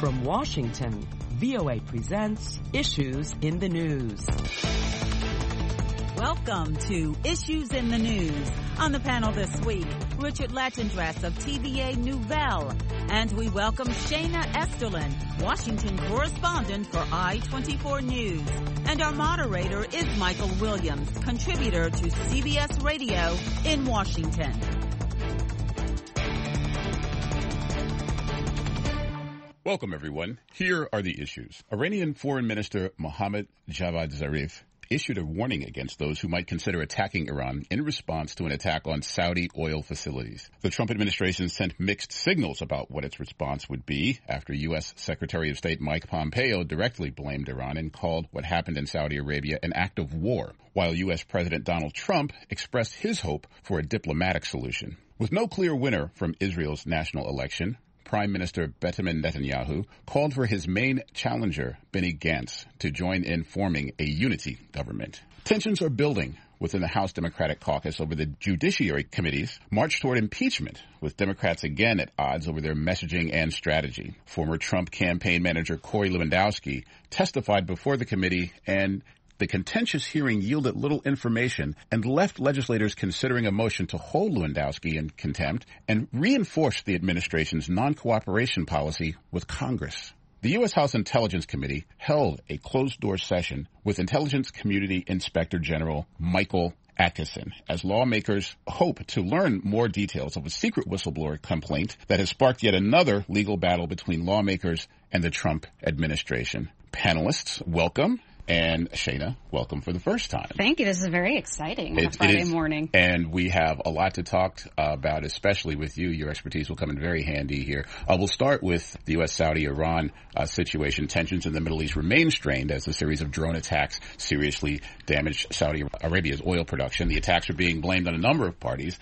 From Washington, VOA presents Issues in the News. Welcome to Issues in the News. On the panel this week, Richard Latendresse of TVA Nouvelle. And we welcome Shayna Esterlin, Washington correspondent for I-24 News. And our moderator is Michael Williams, contributor to CBS Radio in Washington. Welcome, everyone. Here are the issues. Iranian Foreign Minister Mohammad Javad Zarif issued a warning against those who might consider attacking Iran in response to an attack on Saudi oil facilities. The Trump administration sent mixed signals about what its response would be after U.S. Secretary of State Mike Pompeo directly blamed Iran and called what happened in Saudi Arabia an act of war, while U.S. President Donald Trump expressed his hope for a diplomatic solution. With no clear winner from Israel's national election, Prime Minister Benjamin Netanyahu called for his main challenger, Benny Gantz, to join in forming a unity government. Tensions are building within the House Democratic Caucus over the Judiciary Committee's march toward impeachment, with Democrats again at odds over their messaging and strategy. Former Trump campaign manager Corey Lewandowski testified before the committee, and the contentious hearing yielded little information and left legislators considering a motion to hold Lewandowski in contempt and reinforce the administration's non-cooperation policy with Congress. The U.S. House Intelligence Committee held a closed-door session with Intelligence Community Inspector General Michael Atkinson as lawmakers hope to learn more details of a secret whistleblower complaint that has sparked yet another legal battle between lawmakers and the Trump administration. Panelists, welcome. And Shayna, welcome for the first time. Thank you. This is very exciting on a Friday morning. And we have a lot to talk about, especially with you. Your expertise will come in very handy here. We'll start with the U.S.-Saudi-Iran situation. Tensions in the Middle East remain strained as a series of drone attacks seriously damaged Saudi Arabia's oil production. The attacks are being blamed on by a number of parties,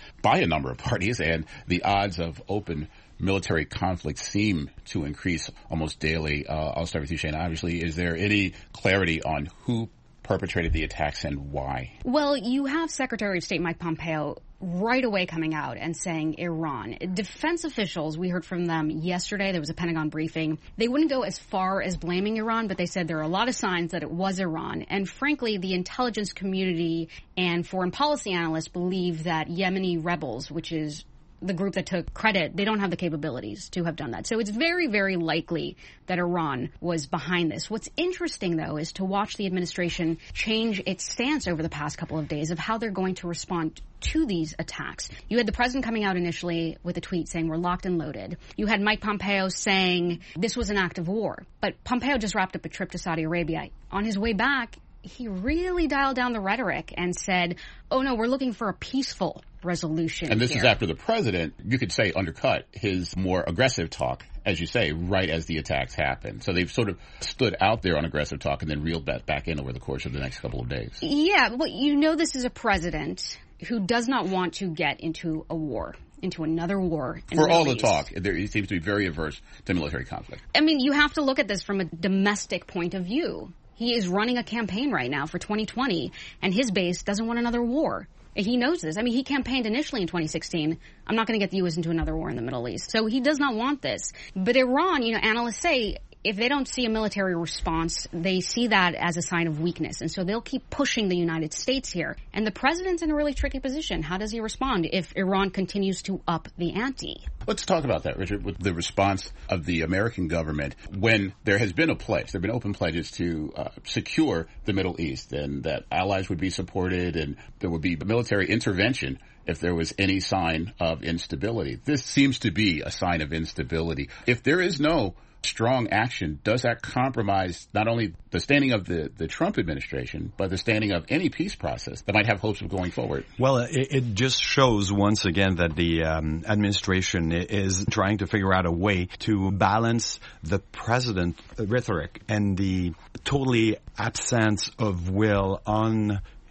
and the odds of open military conflicts seem to increase almost daily. I'll start with you, Shayna. Obviously, is there any clarity on who perpetrated the attacks and why? Well, you have Secretary of State Mike Pompeo right away coming out and saying Iran. Defense officials, we heard from them yesterday, there was a Pentagon briefing. They wouldn't go as far as blaming Iran, but they said there are a lot of signs that it was Iran. And frankly, the intelligence community and foreign policy analysts believe that Yemeni rebels, which is the group that took credit, they don't have the capabilities to have done that. So it's very, very likely that Iran was behind this. What's interesting, though, is to watch the administration change its stance over the past couple of days of how they're going to respond to these attacks. You had the president coming out initially with a tweet saying we're locked and loaded. You had Mike Pompeo saying this was an act of war. But Pompeo just wrapped up a trip to Saudi Arabia. On his way back, he really dialed down the rhetoric and said, oh, no, we're looking for a peaceful resolution. And this is after the president, you could say, undercut his more aggressive talk, as you say, right as the attacks happened. So they've sort of stood out there on aggressive talk and then reeled that back in over the course of the next couple of days. Yeah, well, you know this is a president who does not want to get into a war, into another war. For all the talk, he seems to be very averse to military conflict. I mean, you have to look at this from a domestic point of view. He is running a campaign right now for 2020, and his base doesn't want another war. He knows this. I mean, he campaigned initially in 2016. I'm not going to get the U.S. into another war in the Middle East. So he does not want this. But Iran, analysts say, if they don't see a military response, they see that as a sign of weakness. And so they'll keep pushing the United States here. And the president's in a really tricky position. How does he respond if Iran continues to up the ante? Let's talk about that, Richard, with the response of the American government when there has been a pledge. There have been open pledges to secure the Middle East and that allies would be supported and there would be military intervention if there was any sign of instability. This seems to be a sign of instability. If there is no strong action, does that compromise not only the standing of the Trump administration, but the standing of any peace process that might have hopes of going forward? Well, it just shows once again that the administration is trying to figure out a way to balance the president rhetoric and the totally absence of will on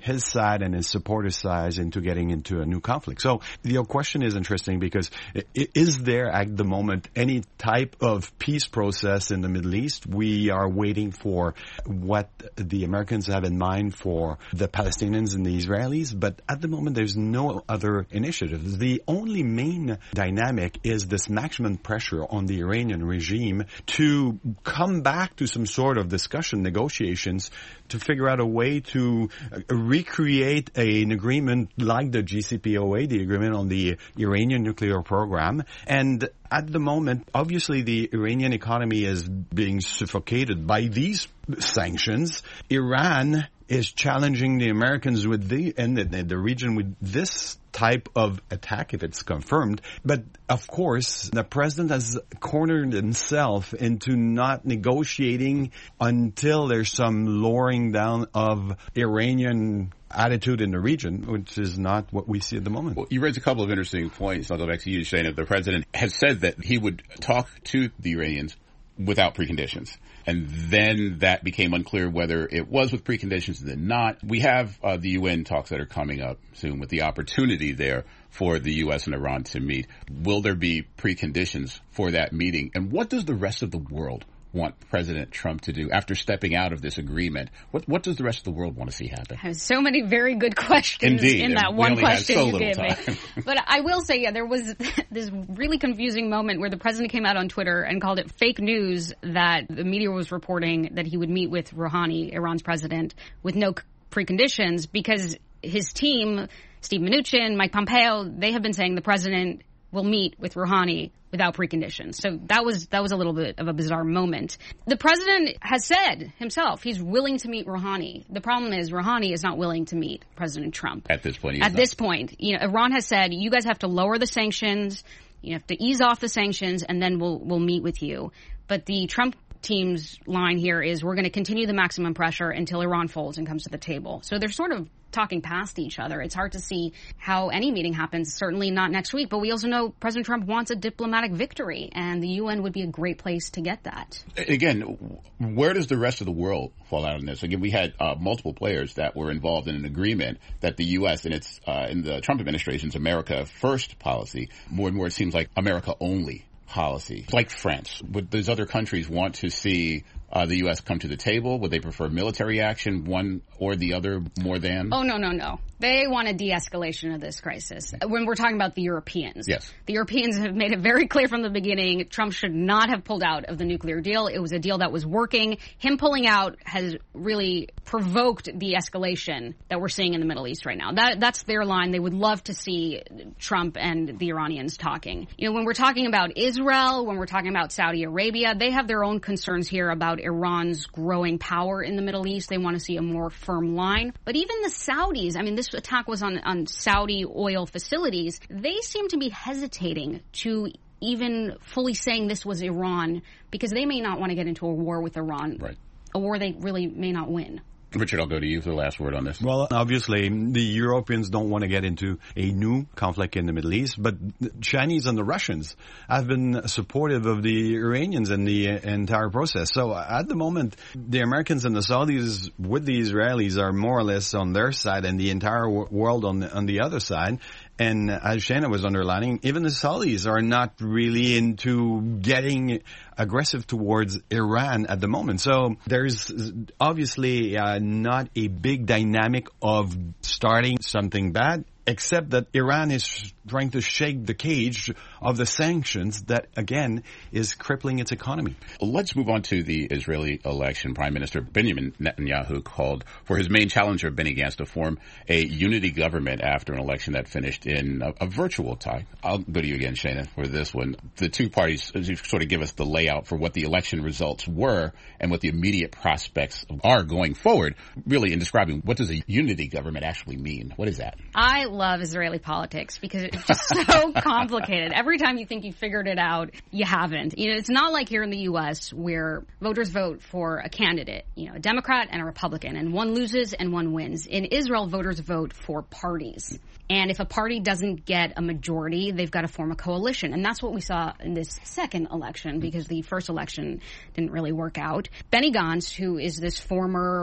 his side and his supporters' sides into getting into a new conflict. So the question is interesting because is there at the moment any type of peace process in the Middle East? We are waiting for what the Americans have in mind for the Palestinians and the Israelis, but at the moment there's no other initiatives. The only main dynamic is this maximum pressure on the Iranian regime to come back to some sort of discussion, negotiations, to figure out a way to recreate an agreement like the JCPOA, the agreement on the Iranian nuclear program. And at the moment, obviously the Iranian economy is being suffocated by these sanctions. Iran is challenging the Americans with the region with this type of attack if it's confirmed. But of course, the president has cornered himself into not negotiating until there's some lowering down of Iranian attitude in the region, which is not what we see at the moment. Well, you raised a couple of interesting points. I'll go back to you, Shana. The president has said that he would talk to the Iranians without preconditions. And then that became unclear whether it was with preconditions and then not. We have the UN talks that are coming up soon with the opportunity there for the U.S. and Iran to meet. Will there be preconditions for that meeting? And what does the rest of the world want President Trump to do after stepping out of this agreement? What does the rest of the world want to see happen? I have so many very good questions in that one question you gave me. But I will say, there was this really confusing moment where the president came out on Twitter and called it fake news that the media was reporting that he would meet with Rouhani, Iran's president, with no preconditions, because his team, Steve Mnuchin, Mike Pompeo, they have been saying the president will meet with Rouhani without preconditions. So that was a little bit of a bizarre moment. The president has said himself he's willing to meet Rouhani. The problem is Rouhani is not willing to meet President Trump. At this point, Iran has said, you guys have to lower the sanctions, you have to ease off the sanctions, and then we'll meet with you. But the Trump team's line here is, we're going to continue the maximum pressure until Iran folds and comes to the table. So they're sort of talking past each other. It's hard to see how any meeting happens, certainly not next week. But we also know President Trump wants a diplomatic victory, and the UN would be a great place to get that. Again, where does the rest of the world fall out on this? Again, we had multiple players that were involved in an agreement that the U.S. and its in the Trump administration's America First policy, more and more it seems like America only policy. Like France, would those other countries want to see the U.S. come to the table? Would they prefer military action, one or the other, more than? Oh, no. They want a de-escalation of this crisis. When we're talking about the Europeans. Yes. The Europeans have made it very clear from the beginning, Trump should not have pulled out of the nuclear deal. It was a deal that was working. Him pulling out has really provoked the escalation that we're seeing in the Middle East right now. That's their line. They would love to see Trump and the Iranians talking. When we're talking about Israel, when we're talking about Saudi Arabia, they have their own concerns here about Iran's growing power in the Middle East. They want to see a more firm line. But even the Saudis, this attack was on Saudi oil facilities. They seem to be hesitating to even fully saying this was Iran, because they may not want to get into a war with Iran, right. A war they really may not win. Richard, I'll go to you for the last word on this. Well, obviously, the Europeans don't want to get into a new conflict in the Middle East, but the Chinese and the Russians have been supportive of the Iranians in the entire process. So at the moment, the Americans and the Saudis with the Israelis are more or less on their side and the entire world on the other side. And as Shana was underlining, even the Saudis are not really into getting aggressive towards Iran at the moment. So there's obviously not a big dynamic of starting something bad, except that Iran is trying to shake the cage of the sanctions that, again, is crippling its economy. Let's move on to the Israeli election. Prime Minister Benjamin Netanyahu called for his main challenger, Benny Gantz, to form a unity government after an election that finished in a virtual tie. I'll go to you again, Shana, for this one. The two parties sort of give us the layout for what the election results were and what the immediate prospects are going forward, really in describing what does a unity government actually mean. What is that? I love Israeli politics because it's just so complicated. Every time you think you figured it out, you haven't. It's not like here in the U.S. where voters vote for a candidate, a Democrat and a Republican, and one loses and one wins. In Israel, voters vote for parties. And if a party doesn't get a majority, they've got to form a coalition. And that's what we saw in this second election, because the first election didn't really work out. Benny Gantz, who is this former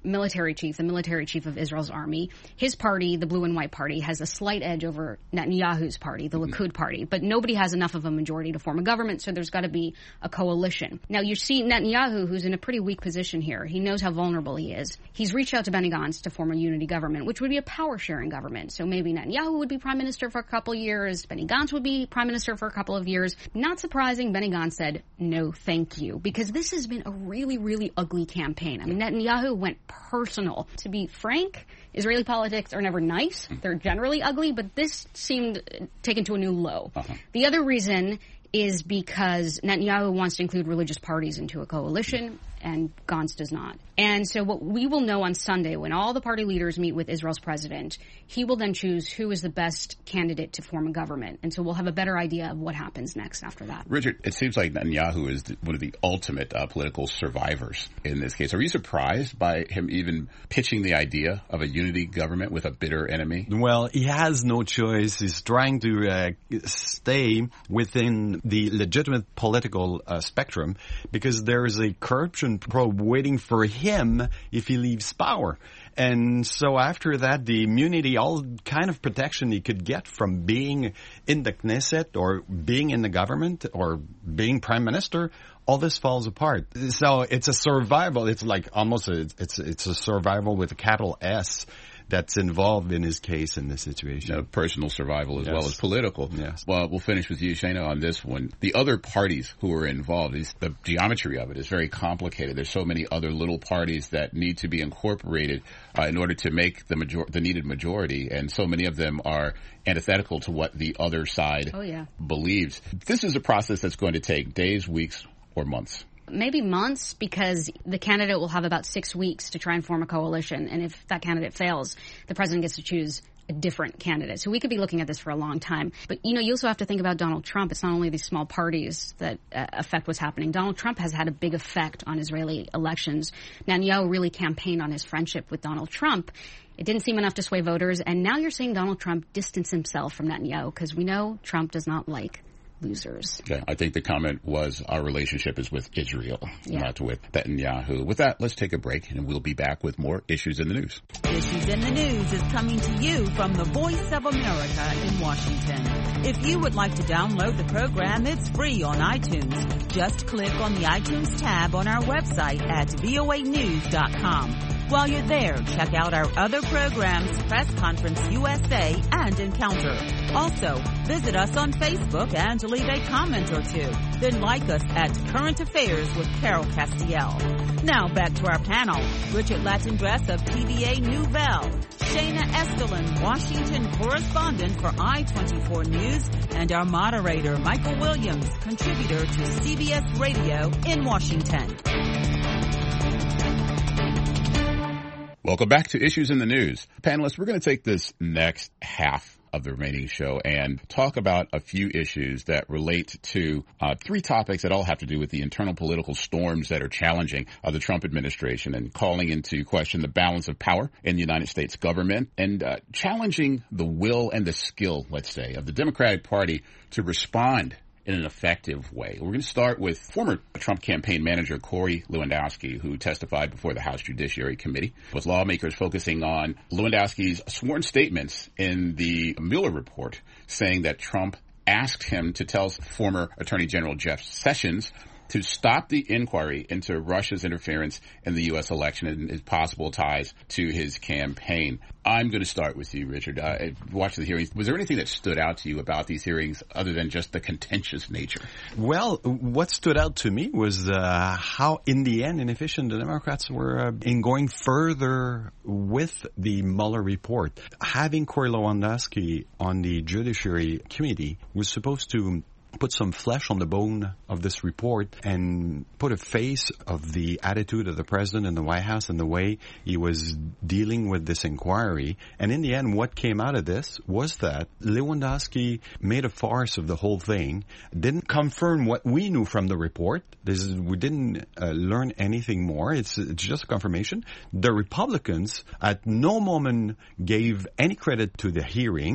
military chief, the military chief of Israel's army. His party, the Blue and White Party, has a slight edge over Netanyahu's party, the Likud party. But nobody has enough of a majority to form a government, so there's got to be a coalition. Now, you see Netanyahu, who's in a pretty weak position here. He knows how vulnerable he is. He's reached out to Benny Gantz to form a unity government, which would be a power-sharing government. So maybe Netanyahu would be prime minister for a couple of years. Benny Gantz would be prime minister for a couple of years. Not surprising, Benny Gantz said, no, thank you. Because this has been a really, really ugly campaign. I mean, Netanyahu went personal. To be frank, Israeli politics are never nice. They're generally ugly, but this seemed taken to a new low. The other reason is because Netanyahu wants to include religious parties into a coalition, and Gantz does not. And so what we will know on Sunday, when all the party leaders meet with Israel's president, he will then choose who is the best candidate to form a government. And so we'll have a better idea of what happens next after that. Richard, it seems like Netanyahu is one of the ultimate political survivors in this case. Are you surprised by him even pitching the idea of a unity government with a bitter enemy? Well, he has no choice. He's trying to stay within the legitimate political spectrum because there is a corruption probe waiting for him if he leaves power. And so after that, the immunity, all kind of protection he could get from being in the Knesset or being in the government or being prime minister, all this falls apart. So it's a survival. It's like almost it's a survival with a capital S that's involved in his case in this situation. Personal survival as well as political. Yes. Well, we'll finish with you, Shana, on this one. The other parties who are involved, the geometry of it is very complicated. There's so many other little parties that need to be incorporated in order to make the needed majority, and so many of them are antithetical to what the other side believes. This is a process that's going to take days, weeks, or months. Maybe months, because the candidate will have about 6 weeks to try and form a coalition. And if that candidate fails, the president gets to choose a different candidate. So we could be looking at this for a long time. But, you also have to think about Donald Trump. It's not only these small parties that affect what's happening. Donald Trump has had a big effect on Israeli elections. Netanyahu really campaigned on his friendship with Donald Trump. It didn't seem enough to sway voters. And now you're seeing Donald Trump distance himself from Netanyahu because we know Trump does not like losers. Okay. I think the comment was our relationship is with Israel, not with Netanyahu. With that, let's take a break, and we'll be back with more Issues in the News. Issues in the News is coming to you from the Voice of America in Washington. If you would like to download the program, it's free on iTunes. Just click on the iTunes tab on our website at voanews.com. While you're there, check out our other programs, Press Conference USA and Encounter. Also, visit us on Facebook and leave a comment or two. Then like us at Current Affairs with Carol Castiel. Now back to our panel. Richard Latendresse of TVA Nouvelle, Shana Estelin, Washington correspondent for I-24 News, and our moderator, Michael Williams, contributor to CBS Radio in Washington. Welcome back to Issues in the News. Panelists, we're going to take this next half of the remaining show and talk about a few issues that relate to three topics that all have to do with the internal political storms that are challenging the Trump administration and calling into question the balance of power in the United States government and challenging the will and the skill, let's say, of the Democratic Party to respond in an effective way. We're going to start with former Trump campaign manager Corey Lewandowski, who testified before the House Judiciary Committee, with lawmakers focusing on Lewandowski's sworn statements in the Mueller report, saying that Trump asked him to tell former Attorney General Jeff Sessions to stop the inquiry into Russia's interference in the U.S. election and its possible ties to his campaign. I'm going to start with you, Richard. Watch the hearings. Was there anything that stood out to you about these hearings other than just the contentious nature? Well, what stood out to me was how, in the end, inefficient the Democrats were in going further with the Mueller report. Having Corey Lewandowski on the Judiciary Committee was supposed to put some flesh on the bone of this report and put a face of the attitude of the president in the White House and the way he was dealing with this inquiry. And in the end, what came out of this was that Lewandowski made a farce of the whole thing, didn't confirm what we knew from the report. We didn't learn anything more. It's just a confirmation. The Republicans at no moment gave any credit to the hearings,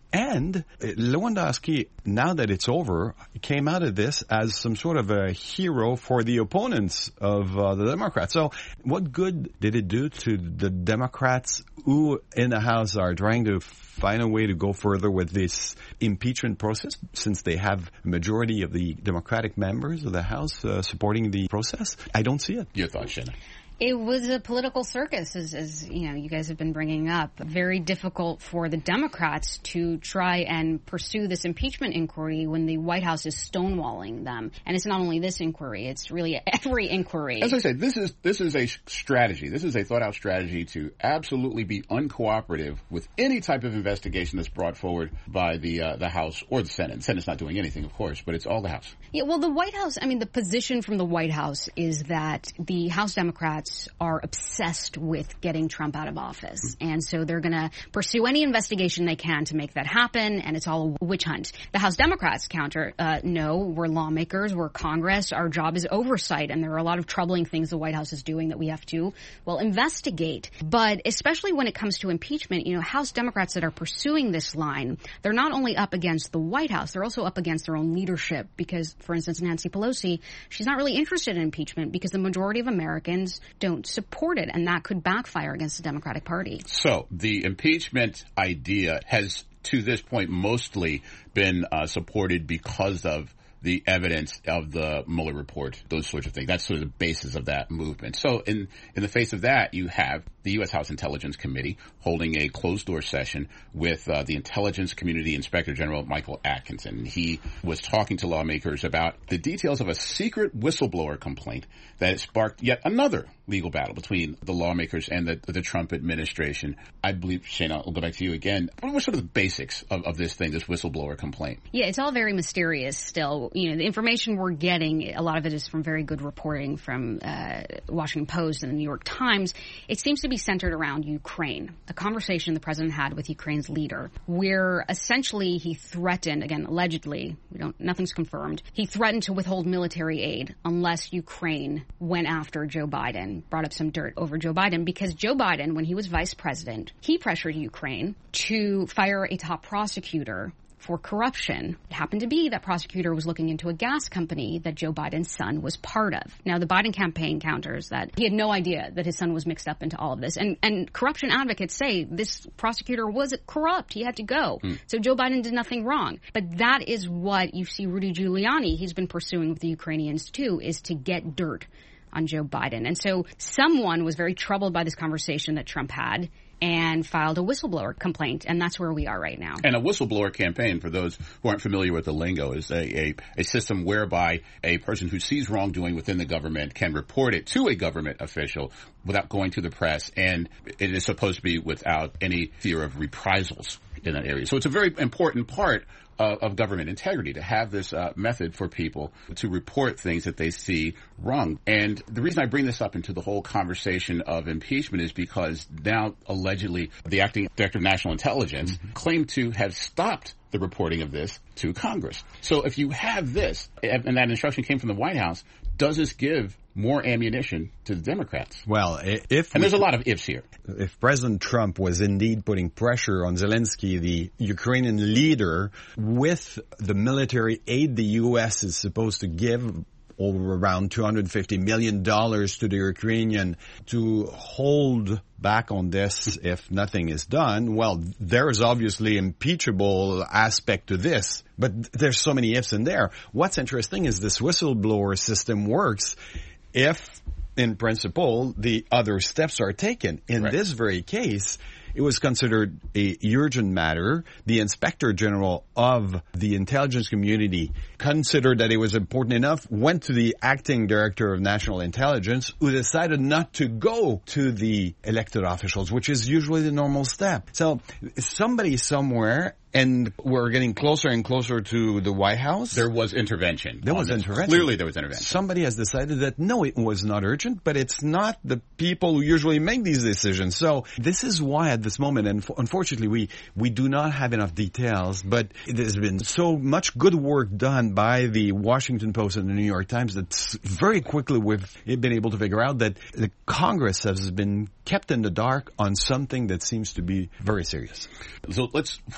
And Lewandowski, now that it's over, came out of this as some sort of a hero for the opponents of the Democrats. So what good did it do to the Democrats who in the House are trying to find a way to go further with this impeachment process, since they have a majority of the Democratic members of the House supporting the process? I don't see it. Your thoughts, Shana? It was a political circus, as you know, you guys have been bringing up. Very difficult for the Democrats to try and pursue this impeachment inquiry when the White House is stonewalling them. And it's not only this inquiry; it's really every inquiry. As I said, this is a strategy. This is a thought-out strategy to absolutely be uncooperative with any type of investigation that's brought forward by the House or the Senate. The Senate's not doing anything, of course, but it's all the House. Yeah, well, the White House, I mean, the position from the White House is that the House Democrats are obsessed with getting Trump out of office. And so they're going to pursue any investigation they can to make that happen, and it's all a witch hunt. The House Democrats counter, no, we're lawmakers, we're Congress, our job is oversight, and there are a lot of troubling things the White House is doing that we have to, well, investigate. But especially when it comes to impeachment, you know, House Democrats that are pursuing this line, they're not only up against the White House, they're also up against their own leadership because, for instance, Nancy Pelosi, she's not really interested in impeachment because the majority of Americans don't support it, and that could backfire against the Democratic Party. So the impeachment idea has, to this point, mostly been supported because of the evidence of the Mueller report, those sorts of things. That's sort of the basis of that movement. So in the face of that, you have the U.S. House Intelligence Committee holding a closed-door session with the Intelligence Community Inspector General Michael Atkinson. He was talking to lawmakers about the details of a secret whistleblower complaint that sparked yet another legal battle between the lawmakers and the Trump administration. I believe, Shana, I'll go back to you again. What were sort of the basics of this thing, this whistleblower complaint? Yeah, it's all very mysterious still. You know, the information we're getting, a lot of it is from very good reporting from Washington Post and the New York Times. It seems to be centered around Ukraine, a conversation the president had with Ukraine's leader, where essentially he threatened, again, allegedly, nothing's confirmed, he threatened to withhold military aid unless Ukraine went after Joe Biden, brought up some dirt over Joe Biden, because Joe Biden, when he was vice president, he pressured Ukraine to fire a top prosecutor for corruption. It happened to be that prosecutor was looking into a gas company that Joe Biden's son was part of. Now, the Biden campaign counters that he had no idea that his son was mixed up into all of this. And corruption advocates say this prosecutor was corrupt. He had to go. So Joe Biden did nothing wrong. But that is what you see Rudy Giuliani, he's been pursuing with the Ukrainians too, is to get dirt on Joe Biden. And so someone was very troubled by this conversation that Trump had and filed a whistleblower complaint, and that's where we are right now. And a whistleblower campaign, for those who aren't familiar with the lingo, is a system whereby a person who sees wrongdoing within the government can report it to a government official without going to the press, and it is supposed to be without any fear of reprisals in that area. So it's a very important part of government integrity to have this method for people to report things that they see wrong. And the reason I bring this up into the whole conversation of impeachment is because now allegedly the acting director of national intelligence claimed to have stopped the reporting of this to Congress. So if you have this, and that instruction came from the White House, does this give more ammunition to the Democrats? Well, there's a lot of ifs here. If President Trump was indeed putting pressure on Zelensky, the Ukrainian leader, with the military aid the U.S. is supposed to give, over around $250 million to the Ukrainian to hold back on this if nothing is done, well, there is obviously impeachable aspect to this, but there's so many ifs in there. What's interesting is this whistleblower system works if, in principle, the other steps are taken. In this very case, it was considered a urgent matter. The Inspector General of the intelligence community considered that it was important enough, went to the acting director of national intelligence, who decided not to go to the elected officials, which is usually the normal step. So somebody somewhere, and we're getting closer and closer to the White House. There was intervention. Clearly there was intervention. Somebody has decided that, no, it was not urgent, but it's not the people who usually make these decisions. So this is why at this moment, and unfortunately we do not have enough details, but there's been so much good work done by the Washington Post and the New York Times that very quickly we've been able to figure out that the Congress has been kept in the dark on something that seems to be very serious. So let's fold this back into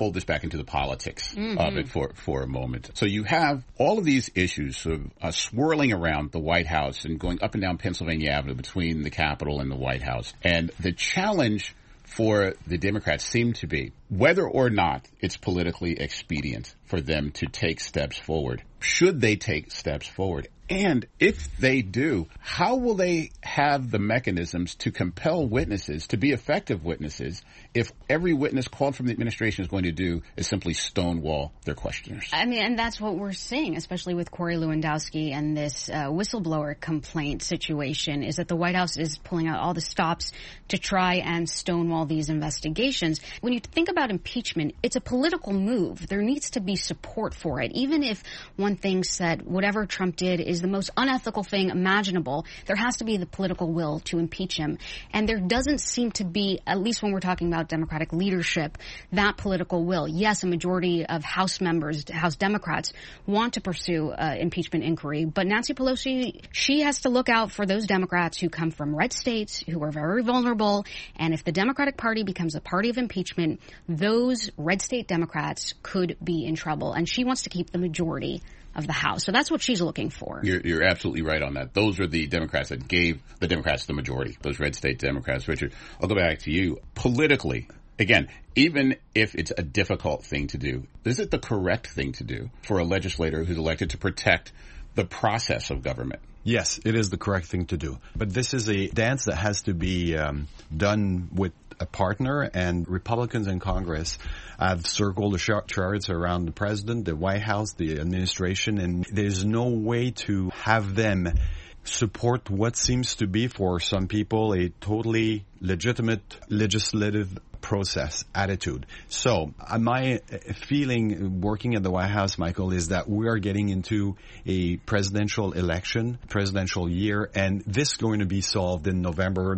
into the politics of it for a moment. So you have all of these issues sort of swirling around the White House and going up and down Pennsylvania Avenue between the Capitol and the White House. And the challenge for the Democrats seemed to be whether or not it's politically expedient for them to take steps forward. Should they take steps forward? And if they do, how will they have the mechanisms to compel witnesses to be effective witnesses if every witness called from the administration is going to do is simply stonewall their questioners? I mean, and that's what we're seeing, especially with Corey Lewandowski and this whistleblower complaint situation, is that the White House is pulling out all the stops to try and stonewall these investigations. When you think about impeachment, it's a political move. There needs to be support for it. Even if one thinks that whatever Trump did is the most unethical thing imaginable, there has to be the political will to impeach him. And there doesn't seem to be, at least when we're talking about Democratic leadership, that political will. Yes, a majority of House members, House Democrats, want to pursue impeachment inquiry, but Nancy Pelosi, she has to look out for those Democrats who come from red states, who are very vulnerable, and if the Democratic Party becomes a party of impeachment, those red state Democrats could be in trouble, and she wants to keep the majority of the House. So that's what she's looking for. You're absolutely right on that. Those are the Democrats that gave the Democrats the majority, those red state Democrats. Richard, I'll go back to you. Politically, again, even if it's a difficult thing to do, is it the correct thing to do for a legislator who's elected to protect the process of government? Yes, it is the correct thing to do. But this is a dance that has to be done with a partner, and Republicans in Congress have circled the charts around the president, the White House, the administration, and there's no way to have them support what seems to be, for some people, a totally legitimate legislative process attitude. So my feeling working at the White House, Michael, is that we are getting into a presidential election, presidential year, and this is going to be solved in November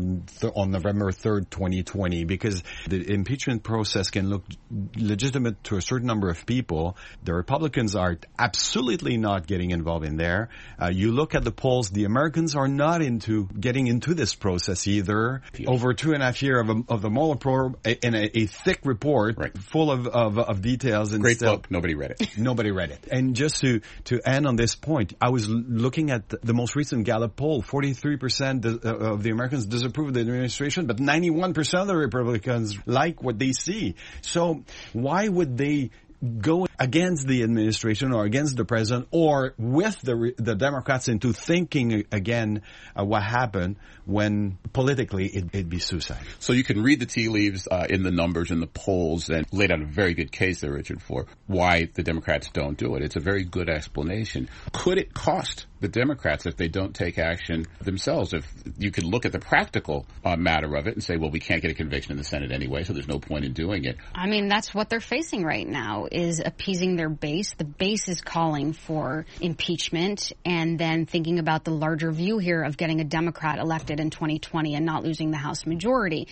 3rd, 2020, because the impeachment process can look legitimate to a certain number of people. The Republicans are absolutely not getting involved in there. You look at the polls, the Americans are not getting into this process either. Over 2.5 years of the Mueller probe, in a thick report, right, full of details. And great book. Nobody read it. Nobody read it. And just to end on this point, I was looking at the most recent Gallup poll. 43% of the Americans disapprove of the administration, but 91% of the Republicans like what they see. So why would they go against the administration or against the president or with the Democrats into thinking again what happened when politically it'd be suicide? So you can read the tea leaves in the numbers and the polls and laid out a very good case there, Richard, for why the Democrats don't do it. It's a very good explanation. Could it cost the Democrats if they don't take action themselves? If you could look at the practical matter of it and say, well, we can't get a conviction in the Senate anyway, so there's no point in doing it. I mean, that's what they're facing right now, is appeasing their base. The base is calling for impeachment and then thinking about the larger view here of getting a Democrat elected in 2020 and not losing the House majority.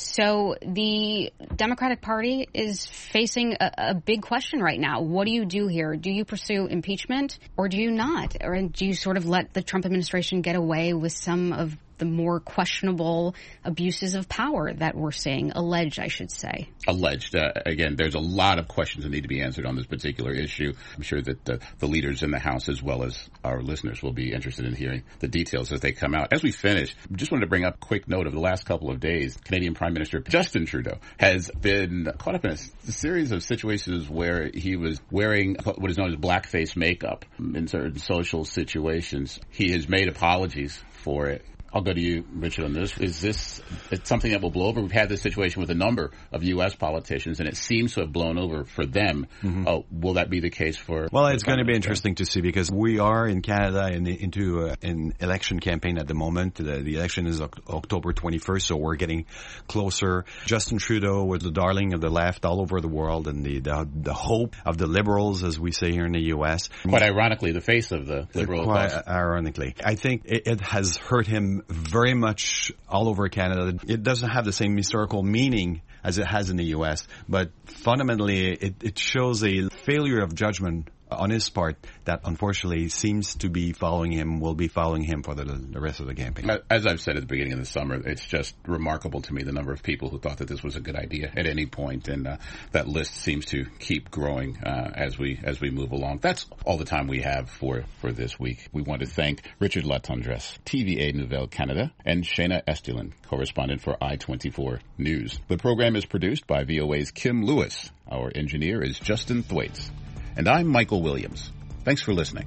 So the Democratic Party is facing a big question right now. What do you do here? Do you pursue impeachment or do you not? Or do you sort of let the Trump administration get away with some of the more questionable abuses of power that we're seeing? Alleged, I should say. Alleged. Again, there's a lot of questions that need to be answered on this particular issue. I'm sure that the leaders in the House, as well as our listeners, will be interested in hearing the details as they come out. As we finish, just wanted to bring up a quick note of the last couple of days. Canadian Prime Minister Justin Trudeau has been caught up in a series of situations where he was wearing what is known as blackface makeup in certain social situations. He has made apologies for it. I'll go to you, Richard, on this. Is this something that will blow over? We've had this situation with a number of U.S. politicians, and it seems to have blown over for them. Mm-hmm. Will that be the case for... Well, it's going to be interesting to see, because we are in Canada into an election campaign at the moment. The election is October 21st, so we're getting closer. Justin Trudeau was the darling of the left all over the world, and the hope of the liberals, as we say here in the U.S. Quite ironically, the face of the liberal cause. Quite ironically. I think it has hurt him very much all over Canada. It doesn't have the same historical meaning as it has in the U.S., but fundamentally it shows a failure of judgment on his part that unfortunately seems to be following him, will be following him for the rest of the campaign. As I've said at the beginning of the summer, it's just remarkable to me the number of people who thought that this was a good idea at any point, and that list seems to keep growing as we move along. That's all the time we have for this week. We want to thank Richard Latendresse, TVA Nouvelle Canada, and Shayna Estulin, correspondent for I-24 News. The program is produced by VOA's Kim Lewis. Our engineer is Justin Thwaites. And I'm Michael Williams. Thanks for listening.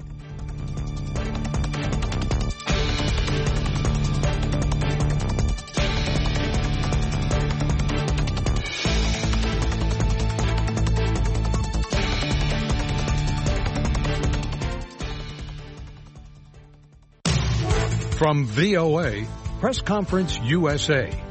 From VOA, Press Conference USA.